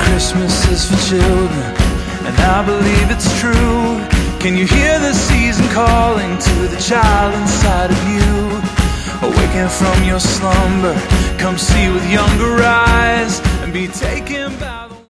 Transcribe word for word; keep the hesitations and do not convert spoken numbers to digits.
Christmas is for children, and I believe it's true. Can you hear the season calling to the child inside of you? Awaken from your slumber, come see with younger eyes, and be taken by the